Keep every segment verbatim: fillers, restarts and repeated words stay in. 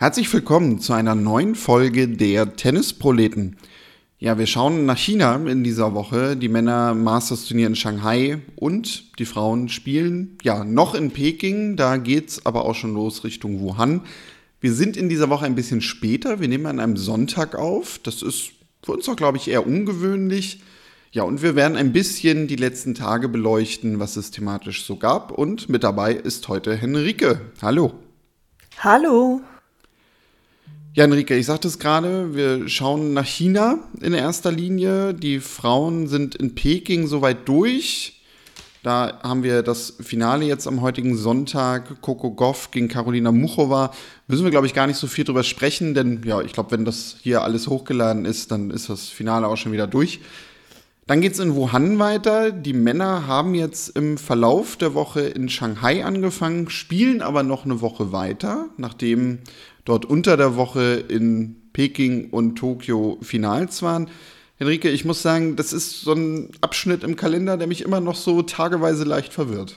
Herzlich willkommen zu einer neuen Folge der Tennisproleten. Ja, wir schauen nach China in dieser Woche. Die Männer Masters Turnier in Shanghai und die Frauen spielen ja noch in Peking. Da geht's aber auch schon los Richtung Wuhan. Wir sind in dieser Woche ein bisschen später. Wir nehmen an einem Sonntag auf. Das ist für uns auch, glaube ich, eher ungewöhnlich. Ja, und wir werden ein bisschen die letzten Tage beleuchten, was es thematisch so gab. Und mit dabei ist heute Henrike. Hallo. Hallo. Ja, Enrique, ich sagte es gerade, wir schauen nach China in erster Linie. Die Frauen sind in Peking soweit durch. Da haben wir das Finale jetzt am heutigen Sonntag. Coco Gauff gegen Karolina Muchova. Müssen wir, glaube ich, gar nicht so viel drüber sprechen, denn ja, ich glaube, wenn das hier alles hochgeladen ist, dann ist das Finale auch schon wieder durch. Dann geht es in Wuhan weiter. Die Männer haben jetzt im Verlauf der Woche in Shanghai angefangen, spielen aber noch eine Woche weiter, nachdem dort unter der Woche in Peking und Tokio Finals waren. Henrike, ich muss sagen, das ist so ein Abschnitt im Kalender, der mich immer noch so tageweise leicht verwirrt.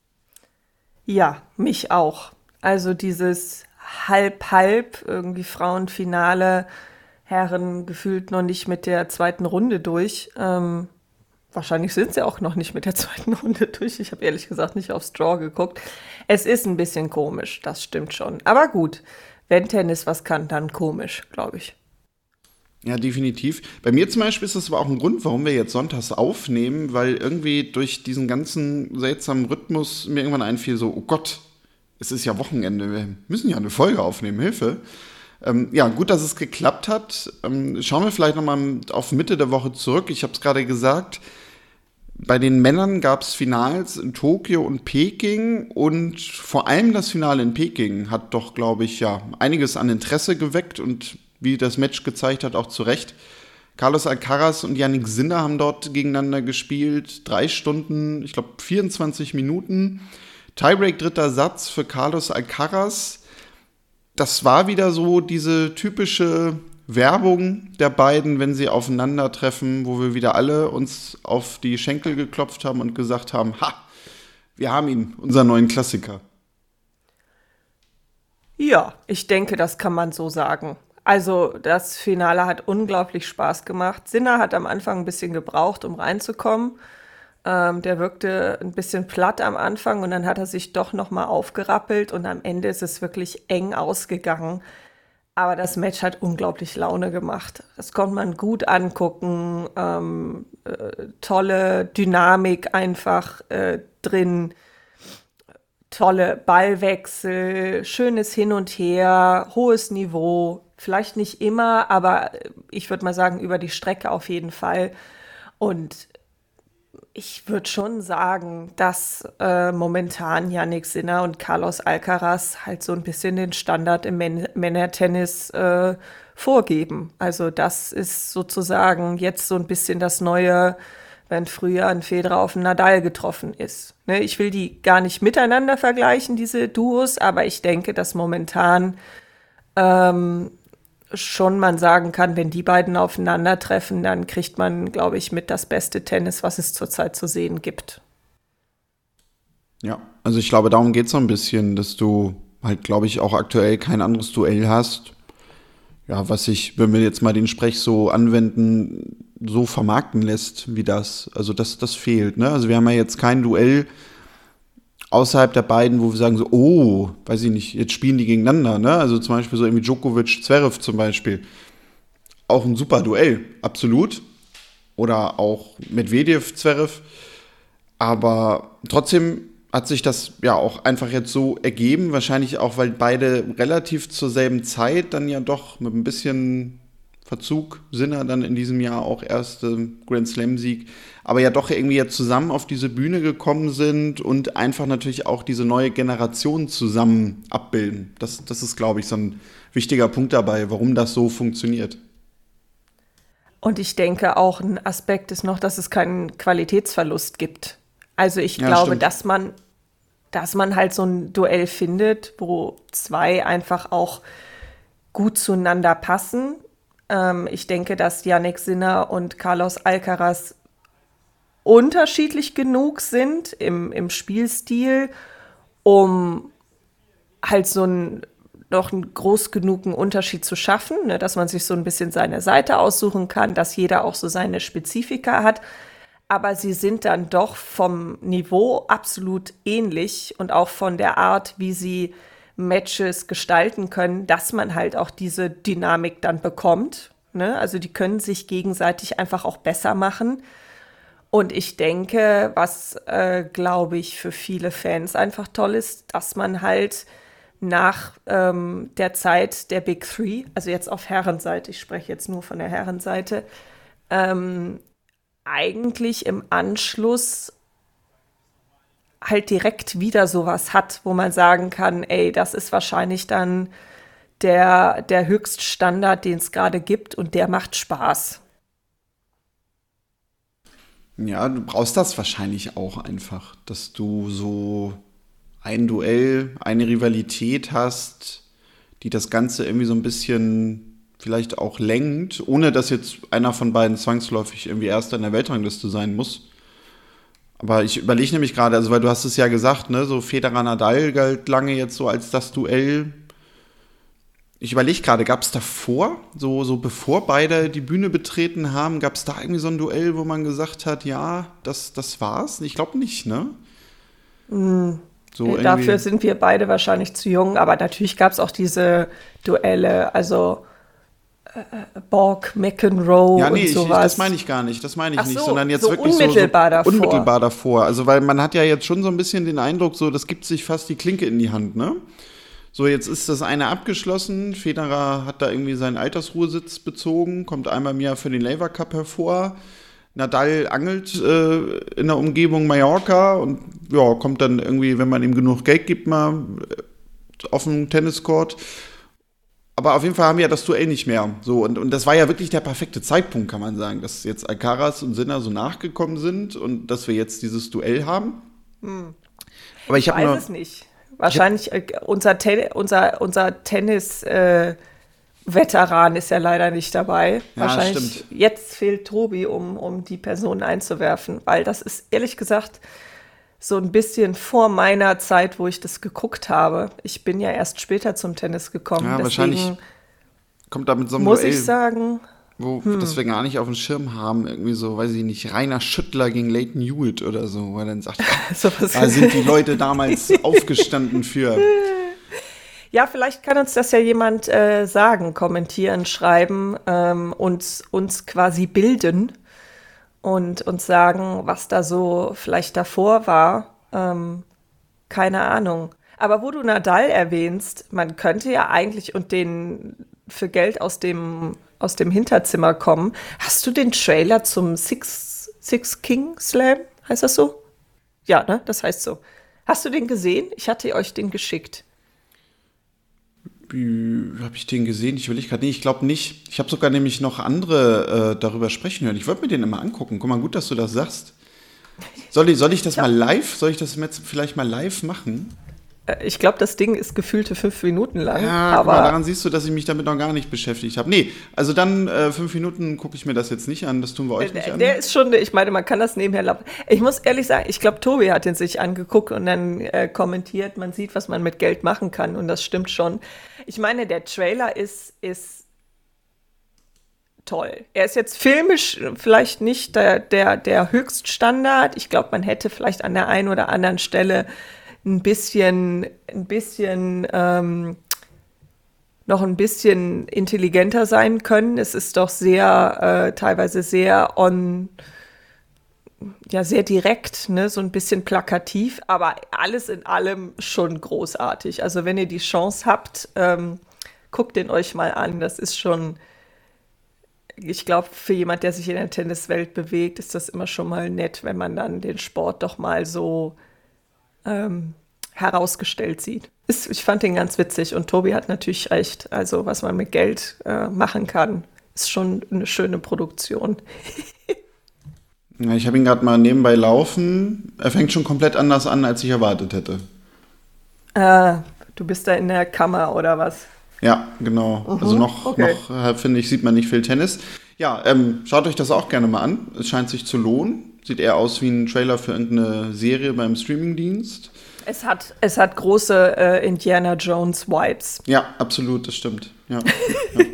Ja, mich auch. Also dieses Halb-Halb, irgendwie Frauenfinale, Herren gefühlt noch nicht mit der zweiten Runde durch. Ähm, wahrscheinlich sind sie auch noch nicht mit der zweiten Runde durch. Ich habe ehrlich gesagt nicht aufs Draw geguckt. Es ist ein bisschen komisch, das stimmt schon. Aber gut, wenn Tennis was kann, dann komisch, glaube ich. Ja, definitiv. Bei mir zum Beispiel ist das aber auch ein Grund, warum wir jetzt sonntags aufnehmen, weil irgendwie durch diesen ganzen seltsamen Rhythmus mir irgendwann einfiel so, oh Gott, es ist ja Wochenende, wir müssen ja eine Folge aufnehmen, Hilfe. Ähm, ja, gut, dass es geklappt hat. Ähm, schauen wir vielleicht nochmal auf Mitte der Woche zurück. Ich habe es gerade gesagt, bei den Männern gab es Finals in Tokio und Peking und vor allem das Finale in Peking hat doch, glaube ich, ja einiges an Interesse geweckt und wie das Match gezeigt hat, auch zu Recht. Carlos Alcaraz und Jannik Sinner haben dort gegeneinander gespielt. Drei Stunden, ich glaube vierundzwanzig Minuten. Tiebreak dritter Satz für Carlos Alcaraz. Das war wieder so diese typische Werbung der beiden, wenn sie aufeinandertreffen, wo wir wieder alle uns auf die Schenkel geklopft haben und gesagt haben, ha, wir haben ihn, unseren neuen Klassiker. Ja, ich denke, das kann man so sagen. Also das Finale hat unglaublich Spaß gemacht. Sinner hat am Anfang ein bisschen gebraucht, um reinzukommen. Ähm, der wirkte ein bisschen platt am Anfang und dann hat er sich doch nochmal aufgerappelt und am Ende ist es wirklich eng ausgegangen. Aber das Match hat unglaublich Laune gemacht. Das konnte man gut angucken. Ähm, äh, tolle Dynamik einfach äh, drin. Tolle Ballwechsel, schönes Hin und Her, hohes Niveau. Vielleicht nicht immer, aber ich würde mal sagen, über die Strecke auf jeden Fall. Und ich würde schon sagen, dass äh, momentan Jannik Sinner und Carlos Alcaraz halt so ein bisschen den Standard im Män- Männertennis äh, vorgeben. Also das ist sozusagen jetzt so ein bisschen das Neue, wenn früher ein Federer auf einen Nadal getroffen ist. Ne, ich will die gar nicht miteinander vergleichen, diese Duos, aber ich denke, dass momentan ähm, schon man sagen kann, wenn die beiden aufeinandertreffen, dann kriegt man, glaube ich, mit das beste Tennis, was es zurzeit zu sehen gibt. Ja, also ich glaube, darum geht es so ein bisschen, dass du halt, glaube ich, auch aktuell kein anderes Duell hast. Ja, was sich, wenn wir jetzt mal den Sprech so anwenden, so vermarkten lässt wie das. Also das, das fehlt, ne? Also wir haben ja jetzt kein Duell außerhalb der beiden, wo wir sagen so, oh, weiß ich nicht, jetzt spielen die gegeneinander, ne? Also zum Beispiel so irgendwie Djokovic, Zverev zum Beispiel. Auch ein super Duell, absolut. Oder auch Medvedev, Zverev. Aber trotzdem hat sich das ja auch einfach jetzt so ergeben, wahrscheinlich auch, weil beide relativ zur selben Zeit dann ja doch mit ein bisschen Verzug, Sinner dann in diesem Jahr auch erste Grand Slam-Sieg, aber ja doch irgendwie jetzt zusammen auf diese Bühne gekommen sind und einfach natürlich auch diese neue Generation zusammen abbilden. Das, das ist, glaube ich, so ein wichtiger Punkt dabei, warum das so funktioniert. Und ich denke auch ein Aspekt ist noch, dass es keinen Qualitätsverlust gibt. Also ich Ja, glaube, stimmt. dass man, dass man halt so ein Duell findet, wo zwei einfach auch gut zueinander passen. Ähm, ich denke, dass Jannik Sinner und Carlos Alcaraz unterschiedlich genug sind im, im Spielstil, um halt so ein noch einen groß genugen Unterschied zu schaffen, ne, dass man sich so ein bisschen seine Seite aussuchen kann, dass jeder auch so seine Spezifika hat. Aber sie sind dann doch vom Niveau absolut ähnlich und auch von der Art, wie sie Matches gestalten können, dass man halt auch diese Dynamik dann bekommt. Ne? Also die können sich gegenseitig einfach auch besser machen. Und ich denke, was, äh, glaube ich, für viele Fans einfach toll ist, dass man halt nach ähm, der Zeit der Big Three, also jetzt auf Herrenseite, ich spreche jetzt nur von der Herrenseite, ähm, eigentlich im Anschluss halt direkt wieder sowas hat, wo man sagen kann, ey, das ist wahrscheinlich dann der, der Höchststandard, den es gerade gibt und der macht Spaß. Ja, du brauchst das wahrscheinlich auch einfach, dass du so ein Duell, eine Rivalität hast, die das Ganze irgendwie so ein bisschen vielleicht auch lenkt, ohne dass jetzt einer von beiden zwangsläufig irgendwie Erster in der Weltrangliste sein muss. Aber ich überlege nämlich gerade, also weil du hast es ja gesagt, ne, so Federer-Nadal galt lange jetzt so als das Duell. Ich überlege gerade, gab es davor, so, so bevor beide die Bühne betreten haben, gab es da irgendwie so ein Duell, wo man gesagt hat, ja, das, das war's? Ich glaube nicht, ne? Mm. So Dafür sind wir beide wahrscheinlich zu jung, aber natürlich gab es auch diese Duelle, also äh, Borg, McEnroe ja, nee, und ich, sowas. Ich, das meine ich gar nicht, das meine ich Ach nicht, so, sondern jetzt so wirklich unmittelbar so, so davor. unmittelbar davor. Also weil man hat ja jetzt schon so ein bisschen den Eindruck, so das gibt sich fast die Klinke in die Hand, ne? So, jetzt ist das eine abgeschlossen. Federer hat da irgendwie seinen Altersruhesitz bezogen, kommt einmal im Jahr für den Laver Cup hervor. Nadal angelt äh, in der Umgebung Mallorca und ja, kommt dann irgendwie, wenn man ihm genug Geld gibt, mal auf den Tenniscourt. Aber auf jeden Fall haben wir ja das Duell nicht mehr. So, und, und das war ja wirklich der perfekte Zeitpunkt, kann man sagen, dass jetzt Alcaraz und Sinner so nachgekommen sind und dass wir jetzt dieses Duell haben. Hm. Aber ich, ich weiß nur, es nicht. Wahrscheinlich äh, unser, Ten- unser, unser Tennis äh, Veteran ist ja leider nicht dabei. Ja, Wahrscheinlich stimmt. Jetzt fehlt Tobi, um, um die Person einzuwerfen, weil das ist ehrlich gesagt so ein bisschen vor meiner Zeit, wo ich das geguckt habe. Ich bin ja erst später zum Tennis gekommen. Ja, deswegen wahrscheinlich kommt da mit so einem muss Duell, ich sagen, wo das wir gar nicht auf dem Schirm haben, irgendwie so, weiß ich nicht, Rainer Schüttler gegen Leighton Hewitt oder so, weil dann sagt, sowas. da sind die Leute damals aufgestanden für. Ja, vielleicht kann uns das ja jemand äh, sagen, kommentieren, schreiben, ähm, uns, uns quasi bilden und uns sagen, was da so vielleicht davor war. Ähm, keine Ahnung. Aber wo du Nadal erwähnst, man könnte ja eigentlich und den für Geld aus dem, aus dem Hinterzimmer kommen. Hast du den Trailer zum Six, Six King Slam? Heißt das so? Ja, ne? Das heißt so. Hast du den gesehen? Ich hatte euch den geschickt. Habe ich den gesehen? Ich will ich gerade nicht. Ich glaube nicht. Ich habe sogar nämlich noch andere äh, darüber sprechen hören. Ich wollte mir den immer angucken. Guck mal, gut, dass du das sagst. Soll ich, soll ich das ja. mal live? Soll ich das jetzt vielleicht mal live machen? Ich glaube, das Ding ist gefühlte fünf Minuten lang. Ja, aber guck mal, daran siehst du, dass ich mich damit noch gar nicht beschäftigt habe. Nee, also dann äh, fünf Minuten gucke ich mir das jetzt nicht an. Das tun wir euch nicht der, an. Der ist schon, ich meine, man kann das nebenher laufen. Ich muss ehrlich sagen, ich glaube, Tobi hat den sich angeguckt und dann äh, kommentiert, man sieht, was man mit Geld machen kann. Und das stimmt schon. Ich meine, der Trailer ist, ist toll. Er ist jetzt filmisch vielleicht nicht der, der, der Höchststandard. Ich glaube, man hätte vielleicht an der einen oder anderen Stelle ein bisschen, ein bisschen, ähm, noch ein bisschen intelligenter sein können. Es ist doch sehr, äh, teilweise sehr on, ja, sehr direkt, ne, so ein bisschen plakativ, aber alles in allem schon großartig. Also wenn ihr die Chance habt, ähm, guckt den euch mal an. Das ist schon, ich glaube, für jemand, der sich in der Tenniswelt bewegt, ist das immer schon mal nett, wenn man dann den Sport doch mal so Ähm, herausgestellt sieht. Ist, ich fand den ganz witzig und Tobi hat natürlich recht. Also was man mit Geld äh, machen kann, ist schon eine schöne Produktion. Ja, ich habe ihn gerade mal nebenbei laufen. Er fängt schon komplett anders an, als ich erwartet hätte. Ah, du bist da in der Kammer oder was? Ja, genau. Mhm, also noch, okay. noch äh, finde ich, sieht man nicht viel Tennis. Ja, ähm, schaut euch das auch gerne mal an. Es scheint sich zu lohnen. Sieht eher aus wie ein Trailer für irgendeine Serie beim Streamingdienst. Es hat, es hat große äh, Indiana Jones Vibes. Ja, absolut, das stimmt. Ja. Ja.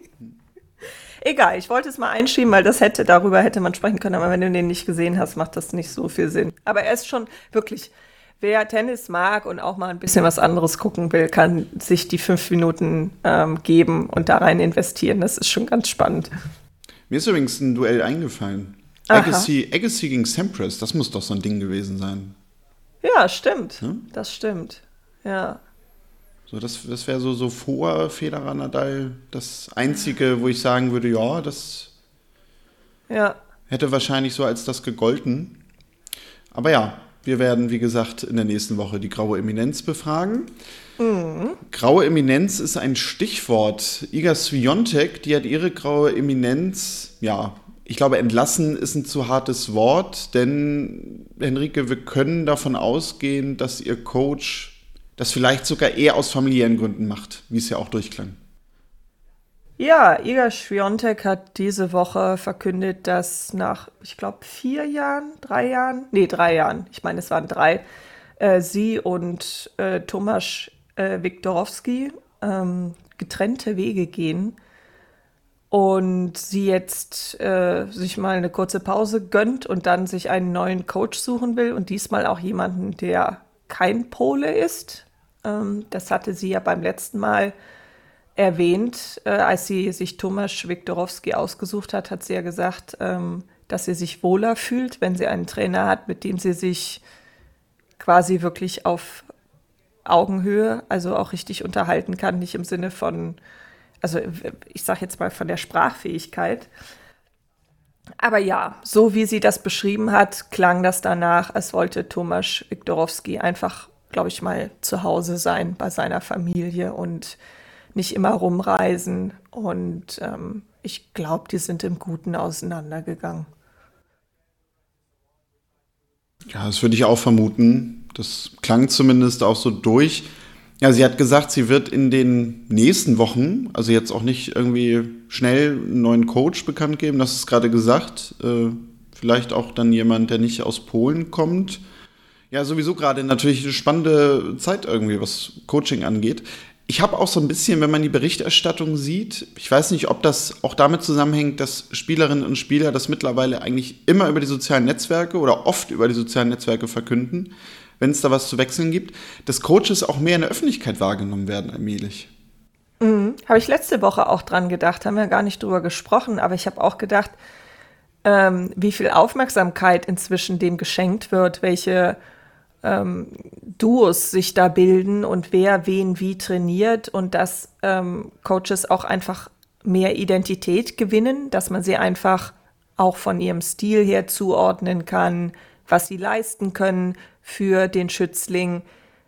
Egal, ich wollte es mal einschieben, weil das hätte, darüber hätte man sprechen können, aber wenn du den nicht gesehen hast, macht das nicht so viel Sinn. Aber er ist schon wirklich, wer Tennis mag und auch mal ein bisschen was anderes gucken will, kann sich die fünf Minuten ähm, geben und da rein investieren. Das ist schon ganz spannend. Mir ist übrigens ein Duell eingefallen. Agassi, Agassi gegen Sampras, das muss doch so ein Ding gewesen sein. Ja, stimmt. Hm? Das stimmt. Ja. So, das das wäre so, so vor Federer Nadal das Einzige, wo ich sagen würde, ja, das ja. hätte wahrscheinlich so als das gegolten. Aber ja, wir werden, wie gesagt, in der nächsten Woche die graue Eminenz befragen. Mhm. Graue Eminenz ist ein Stichwort. Iga Swiatek, die hat ihre graue Eminenz, ja, ich glaube, entlassen ist ein zu hartes Wort, denn, Henrike, wir können davon ausgehen, dass ihr Coach das vielleicht sogar eher aus familiären Gründen macht, wie es ja auch durchklang. Ja, Iga Swiatek hat diese Woche verkündet, dass nach, ich glaube, vier Jahren, drei Jahren, nee, drei Jahren, ich meine, es waren drei, äh, sie und äh, Tomasz äh, Wiktorowski ähm, getrennte Wege gehen und sie jetzt äh, sich mal eine kurze Pause gönnt und dann sich einen neuen Coach suchen will und diesmal auch jemanden, der kein Pole ist. Ähm, das hatte sie ja beim letzten Mal erwähnt, äh, als sie sich Tomasz Wiktorowski ausgesucht hat, hat sie ja gesagt, ähm, dass sie sich wohler fühlt, wenn sie einen Trainer hat, mit dem sie sich quasi wirklich auf Augenhöhe, also auch richtig unterhalten kann, nicht im Sinne von, also ich sage jetzt mal von der Sprachfähigkeit. Aber ja, so wie sie das beschrieben hat, klang das danach, als wollte Tomasz Wiktorowski einfach, glaube ich mal, zu Hause sein bei seiner Familie und nicht immer rumreisen. Und ähm, ich glaube, die sind im Guten auseinandergegangen. Ja, das würde ich auch vermuten. Das klang zumindest auch so durch. Ja, sie hat gesagt, sie wird in den nächsten Wochen, also jetzt auch nicht irgendwie schnell einen neuen Coach bekannt geben, das ist gerade gesagt. Äh, vielleicht auch dann jemand, der nicht aus Polen kommt. Ja, sowieso gerade natürlich eine spannende Zeit irgendwie, was Coaching angeht. Ich habe auch so ein bisschen, wenn man die Berichterstattung sieht, ich weiß nicht, ob das auch damit zusammenhängt, dass Spielerinnen und Spieler das mittlerweile eigentlich immer über die sozialen Netzwerke oder oft über die sozialen Netzwerke verkünden, wenn es da was zu wechseln gibt, dass Coaches auch mehr in der Öffentlichkeit wahrgenommen werden allmählich. Mhm. Habe ich letzte Woche auch dran gedacht, haben wir gar nicht drüber gesprochen, aber ich habe auch gedacht, ähm, wie viel Aufmerksamkeit inzwischen dem geschenkt wird, welche ähm, Duos sich da bilden und wer wen wie trainiert und dass ähm, Coaches auch einfach mehr Identität gewinnen, dass man sie einfach auch von ihrem Stil her zuordnen kann, was sie leisten können für den Schützling.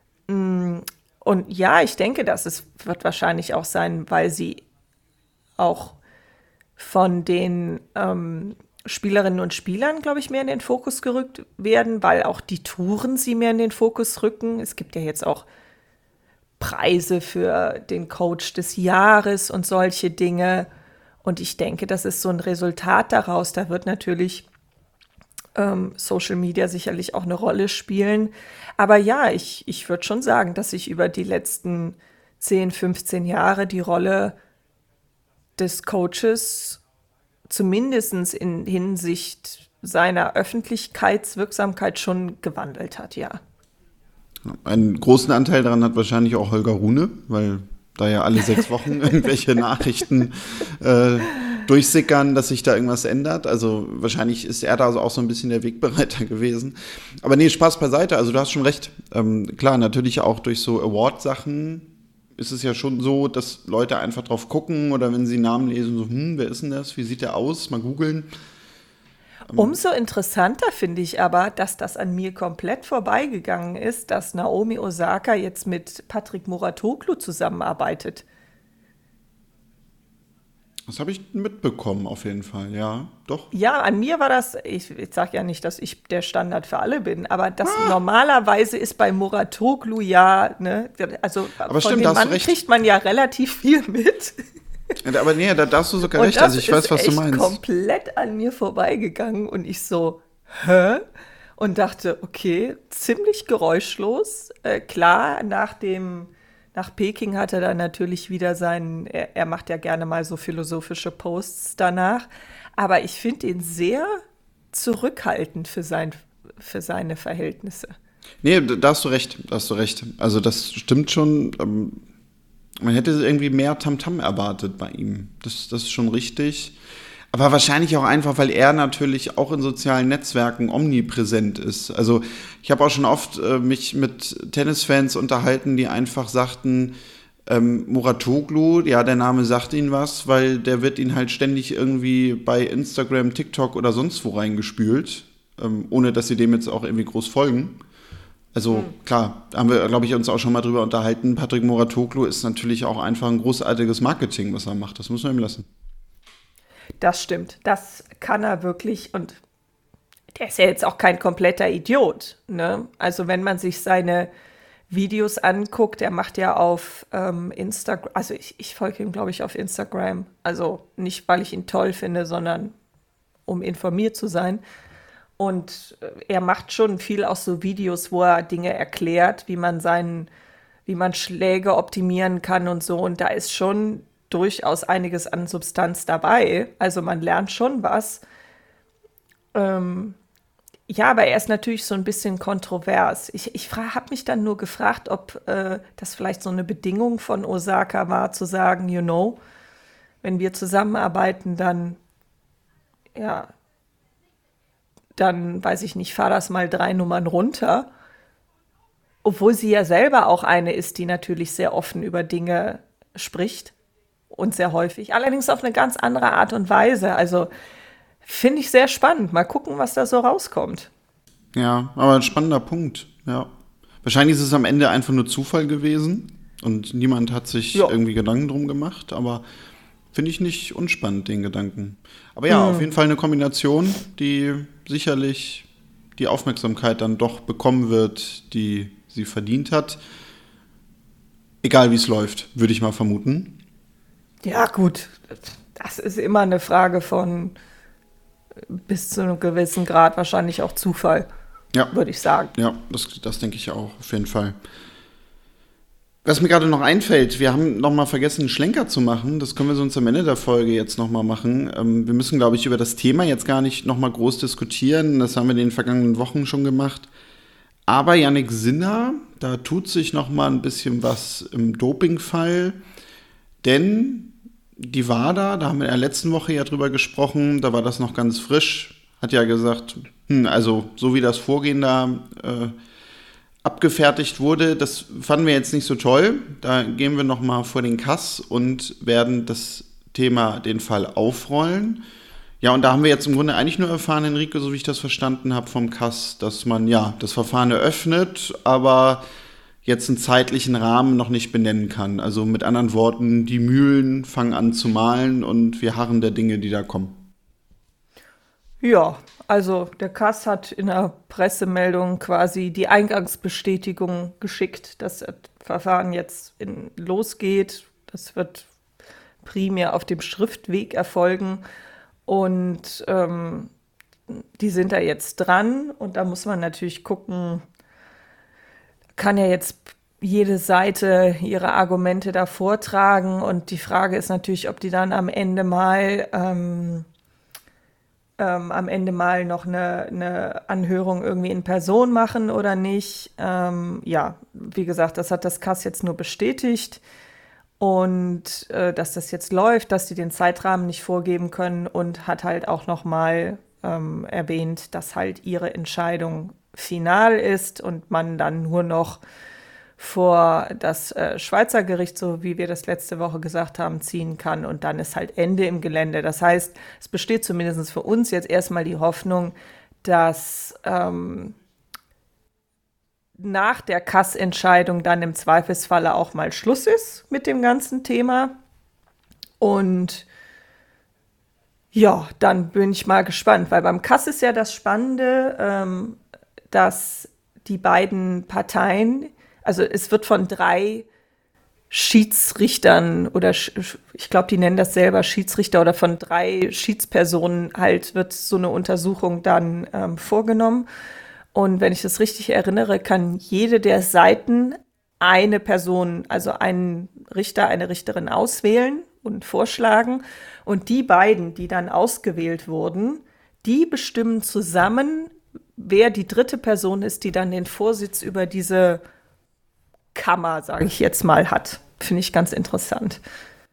Und ja, ich denke, dass es wird wahrscheinlich auch sein, weil sie auch von den ähm, Spielerinnen und Spielern, glaube ich, mehr in den Fokus gerückt werden, weil auch die Touren sie mehr in den Fokus rücken. Es gibt ja jetzt auch Preise für den Coach des Jahres und solche Dinge. Und ich denke, das ist so ein Resultat daraus. Da wird natürlich ähm, Social Media sicherlich auch eine Rolle spielen. Aber ja, ich, ich würde schon sagen, dass sich über die letzten zehn, fünfzehn Jahre die Rolle des Coaches zumindest in Hinsicht seiner Öffentlichkeitswirksamkeit schon gewandelt hat, ja. Einen großen Anteil daran hat wahrscheinlich auch Holger Rune, weil da ja alle sechs Wochen irgendwelche Nachrichten äh, durchsickern, dass sich da irgendwas ändert. Also wahrscheinlich ist er da also auch so ein bisschen der Wegbereiter gewesen. Aber nee, Spaß beiseite, also du hast schon recht. Ähm, klar, natürlich auch durch so Award-Sachen ist es ja schon so, dass Leute einfach drauf gucken oder wenn sie Namen lesen, so, hm, wer ist denn das? Wie sieht der aus? Mal googeln. Umso interessanter finde ich aber, dass das an mir komplett vorbeigegangen ist, dass Naomi Osaka jetzt mit Patrick Mouratoglou zusammenarbeitet. Das habe ich mitbekommen auf jeden Fall, ja, doch. Ja, an mir war das, ich, ich sage ja nicht, dass ich der Standard für alle bin, aber das ah. normalerweise ist bei Mouratoglou ja, ne, also aber von stimmt, dem Mann recht. kriegt man ja relativ viel mit. Ja, aber nee, da darfst du sogar und recht, also ich weiß, was du meinst. Das ist komplett an mir vorbeigegangen und ich so, hä? und dachte, okay, ziemlich geräuschlos. Äh, klar, nach dem, nach Peking hat er dann natürlich wieder seinen, er, er macht ja gerne mal so philosophische Posts danach, aber ich finde ihn sehr zurückhaltend für sein, für seine Verhältnisse. Nee, da hast du recht, da hast du recht. Also das stimmt schon. Ähm, man hätte irgendwie mehr Tamtam erwartet bei ihm. Das, das ist schon richtig. Aber wahrscheinlich auch einfach, weil er natürlich auch in sozialen Netzwerken omnipräsent ist. Also ich habe auch schon oft äh, mich mit Tennisfans unterhalten, die einfach sagten, ähm, Muratoglu, ja, der Name sagt ihnen was, weil der wird ihn halt ständig irgendwie bei Instagram, TikTok oder sonst wo reingespült, ähm, ohne dass sie dem jetzt auch irgendwie groß folgen. Also mhm. klar, da haben wir, glaube ich, uns auch schon mal drüber unterhalten. Patrick Muratoglu ist natürlich auch einfach ein großartiges Marketing, was er macht. Das muss man ihm lassen. Das stimmt, das kann er wirklich und der ist ja jetzt auch kein kompletter Idiot, ne? Also wenn man sich seine Videos anguckt, er macht ja auf ähm, Instagram, also ich, ich folge ihm, glaube ich, auf Instagram, also nicht, weil ich ihn toll finde, sondern um informiert zu sein. Und er macht schon viel auch so Videos, wo er Dinge erklärt, wie man seinen, wie man Schläge optimieren kann und so. Und da ist schon durchaus einiges an Substanz dabei. Also man lernt schon was. Ähm, ja, aber er ist natürlich so ein bisschen kontrovers. Ich, ich habe mich dann nur gefragt, ob äh, das vielleicht so eine Bedingung von Osaka war, zu sagen, you know, wenn wir zusammenarbeiten, dann, ja, dann, weiß ich nicht, fahr das mal drei Nummern runter. Obwohl sie ja selber auch eine ist, die natürlich sehr offen über Dinge spricht. Und sehr häufig. Allerdings auf eine ganz andere Art und Weise. Also finde ich sehr spannend. Mal gucken, was da so rauskommt. Ja, aber ein spannender Punkt. Ja. Wahrscheinlich ist es am Ende einfach nur Zufall gewesen und niemand hat sich ja. irgendwie Gedanken drum gemacht. Aber finde ich nicht unspannend, den Gedanken. Aber ja, hm. auf jeden Fall eine Kombination, die sicherlich die Aufmerksamkeit dann doch bekommen wird, die sie verdient hat. Egal wie es läuft, würde ich mal vermuten. Ja, gut, das ist immer eine Frage von bis zu einem gewissen Grad wahrscheinlich auch Zufall, ja. würde ich sagen. Ja, das, das denke ich auch, auf jeden Fall. Was mir gerade noch einfällt, wir haben noch mal vergessen, einen Schlenker zu machen. Das können wir sonst am Ende der Folge jetzt noch mal machen. Ähm, wir müssen, glaube ich, über das Thema jetzt gar nicht noch mal groß diskutieren. Das haben wir in den vergangenen Wochen schon gemacht. Aber Jannik Sinner, da tut sich noch mal ein bisschen was im Dopingfall. Denn die WADA, da haben wir in der letzten Woche ja drüber gesprochen, da war das noch ganz frisch, hat ja gesagt, hm, also so wie das Vorgehen da äh, abgefertigt wurde, das fanden wir jetzt nicht so toll. Da gehen wir noch mal vor den Kass und werden das Thema, den Fall aufrollen. Ja, und da haben wir jetzt im Grunde eigentlich nur erfahren, Enrico, so wie ich das verstanden habe vom Kass, dass man ja das Verfahren eröffnet, aber jetzt einen zeitlichen Rahmen noch nicht benennen kann. Also mit anderen Worten, die Mühlen fangen an zu mahlen und wir harren der Dinge, die da kommen. Ja, also der Kass hat in der Pressemeldung quasi die Eingangsbestätigung geschickt, dass das Verfahren jetzt in, losgeht. Das wird primär auf dem Schriftweg erfolgen und ähm, die sind da jetzt dran und da muss man natürlich gucken, kann ja jetzt jede Seite ihre Argumente da vortragen und die Frage ist natürlich, ob die dann am Ende mal ähm, ähm, am Ende mal noch eine, eine Anhörung irgendwie in Person machen oder nicht. Ähm, ja, wie gesagt, das hat das Kass jetzt nur bestätigt und äh, dass das jetzt läuft, dass die den Zeitrahmen nicht vorgeben können und hat halt auch noch mal ähm, erwähnt, dass halt ihre Entscheidung final ist und man dann nur noch vor das äh, Schweizer Gericht, so wie wir das letzte Woche gesagt haben, ziehen kann und dann ist halt Ende im Gelände. Das heißt, es besteht zumindest für uns jetzt erstmal die Hoffnung, dass ähm, nach der Kassentscheidung dann im Zweifelsfalle auch mal Schluss ist mit dem ganzen Thema und ja, dann bin ich mal gespannt, weil beim Kass ist ja das Spannende, ähm, dass die beiden Parteien, also es wird von drei Schiedsrichtern oder ich glaube, die nennen das selber Schiedsrichter oder von drei Schiedspersonen halt wird so eine Untersuchung dann ähm, vorgenommen. Und wenn ich das richtig erinnere, kann jede der Seiten eine Person, also einen Richter, eine Richterin auswählen und vorschlagen. Und die beiden, die dann ausgewählt wurden, die bestimmen zusammen, wer die dritte Person ist, die dann den Vorsitz über diese Kammer, sage ich jetzt mal, hat. Finde ich ganz interessant.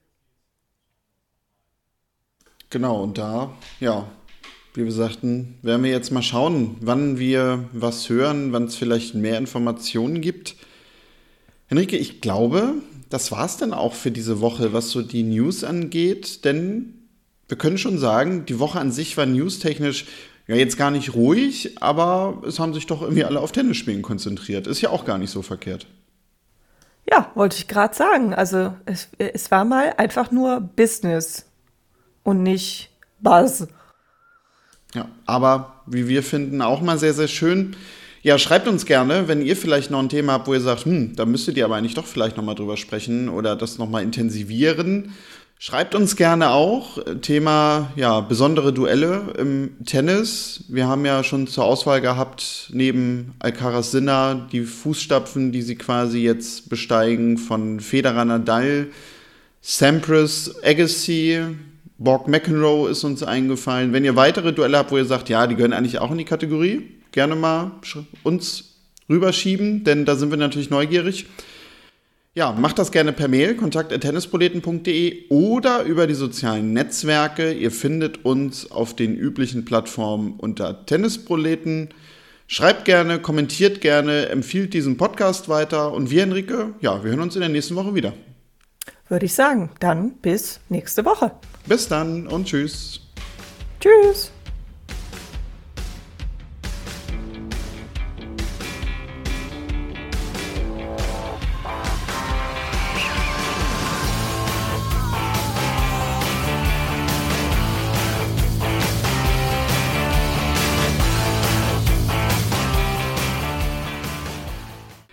Genau, und da, ja, wie wir sagten, werden wir jetzt mal schauen, wann wir was hören, wann es vielleicht mehr Informationen gibt. Henrike, ich glaube, das war es dann auch für diese Woche, was so die News angeht, denn wir können schon sagen, die Woche an sich war newstechnisch ja jetzt gar nicht ruhig, aber es haben sich doch irgendwie alle auf Tennisspielen konzentriert. Ist ja auch gar nicht so verkehrt. Ja, wollte ich gerade sagen. Also es, es war mal einfach nur Business und nicht Buzz. Ja, aber wie wir finden, auch mal sehr, sehr schön. Ja, schreibt uns gerne, wenn ihr vielleicht noch ein Thema habt, wo ihr sagt, hm, da müsstet ihr aber eigentlich doch vielleicht nochmal drüber sprechen oder das nochmal intensivieren. Schreibt uns gerne auch. Thema, ja, besondere Duelle im Tennis. Wir haben ja schon zur Auswahl gehabt, neben Alcaraz Sinner, die Fußstapfen, die sie quasi jetzt besteigen, von Federer, Nadal, Sampras, Agassi, Borg McEnroe ist uns eingefallen. Wenn ihr weitere Duelle habt, wo ihr sagt, ja, die gehören eigentlich auch in die Kategorie, gerne mal uns rüberschieben, denn da sind wir natürlich neugierig. Ja, macht das gerne per Mail, kontakt at tennisproleten punkt de oder über die sozialen Netzwerke. Ihr findet uns auf den üblichen Plattformen unter Tennisproleten. Schreibt gerne, kommentiert gerne, empfiehlt diesen Podcast weiter. Und wir, Henrike, ja, wir hören uns in der nächsten Woche wieder. Würde ich sagen. Dann bis nächste Woche. Bis dann und tschüss. Tschüss.